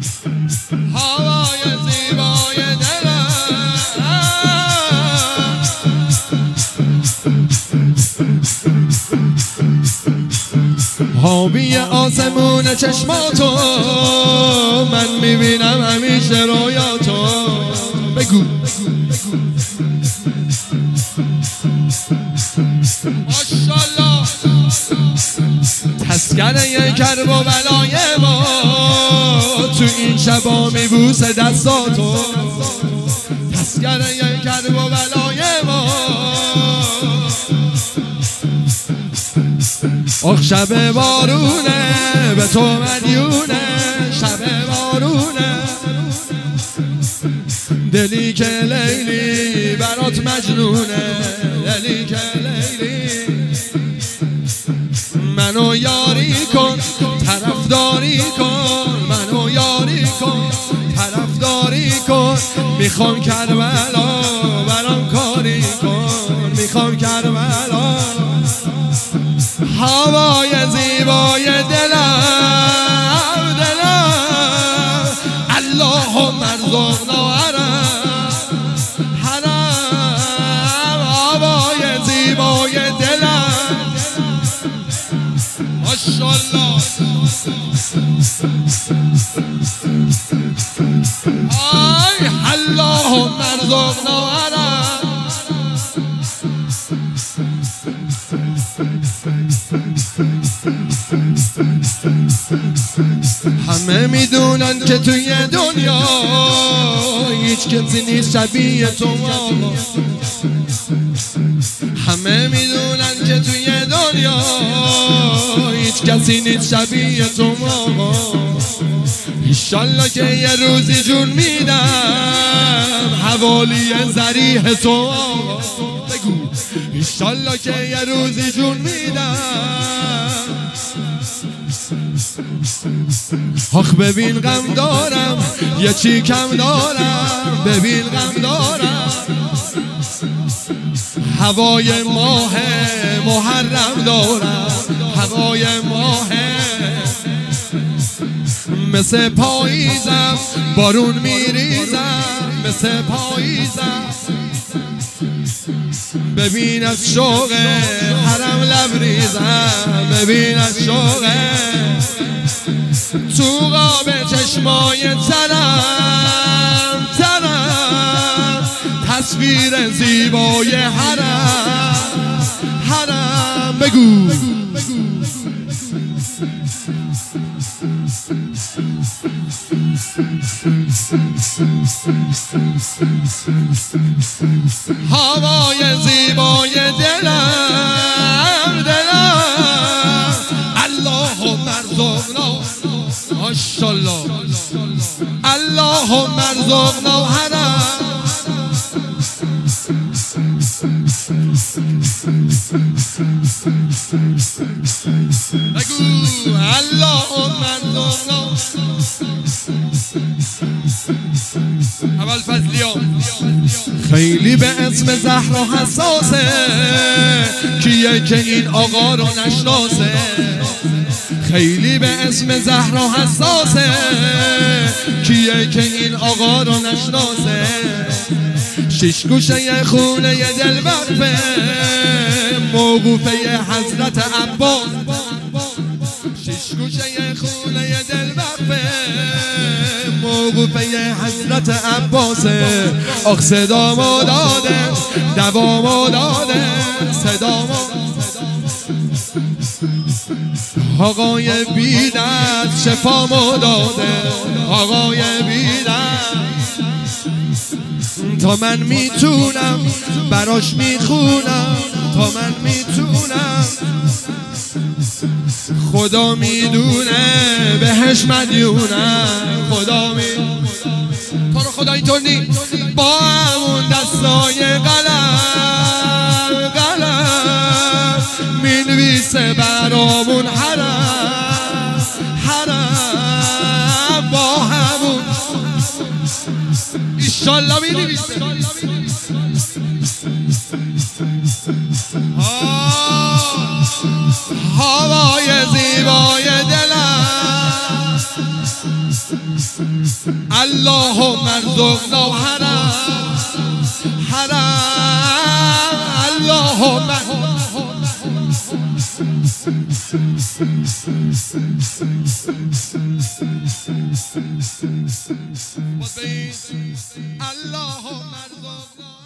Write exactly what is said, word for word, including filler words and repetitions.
هوای زیبای دلم حاوی آسمون چشماتو من میبینم همیشه رویاتو بگو ماشالله تسکنه کرب و بلای ما تو این شبا میبوسه دستاتو تسکنه کرب و بلای ما آخ شب بارونه به تو مدیونه شب بارونه دلی که لیلی برات مجنونه دلی که لیلی منو یاری کن طرفداری کن منو یاری کن طرفداری کن میخوام کربلا برام کاری کن میخوام کربلا هوای زیبای دلم دلم اللهم ارزقنا حرم حرم هوای زیبای دلم ماشالله آی اللهم ارزقنا حرم همه میدونن که توی دنیا هیچ کسی نیست شبیه تو آقا همه میدونن که توی دنیا هیچ کسی نیست شبیه تو آقا ایشالله که یه روزی جون میدم حوالی ذریح تو آقا بگو ایشالله که یه روزی جون میدم آخ ببین غم دارم یه چی کم دارم ببین غم دارم هوای ماه محرم دارم هوای ماه مثل پاییزم بارون میریزم مثل پاییزم ببین از شوق حرم لبریزم ببین از شوق تو قاب چشمای تنم تنم تصویر زیبای حرم حرم بگو هوای زیبای دلم دلم اللهم ارزقنا ماشالله اللهم ارزقنا حرم بگو اللهم ارزقنا اول فضلیام خیلی به اسم زهرا حساسه کیه که این آقا رو نشناسه خیلی به اسم زهرا حساسه کیه که این آقا رو نشناسه شش گوشه خونه دل وقفه موقوفه حضرت عباس شش گوشه خونه دل وقفه موقوفه حضرت عباسه آخ صدامو داده دوامو داده صدامو آقای بیدت شفامو داده آقای بیدت تا من میتونم براش میخونم تا من میتونم خدا میدونه بهش مدیونم خدا میدونه تو رو خدا اینطور نی با همون دستای قلم قلم مینویسه برامون حرم حرم با همون ایشالله مینویسه هوای زیبای دلم اللهم ارزقنا حرم حرم اللهم اللهم ارزقنا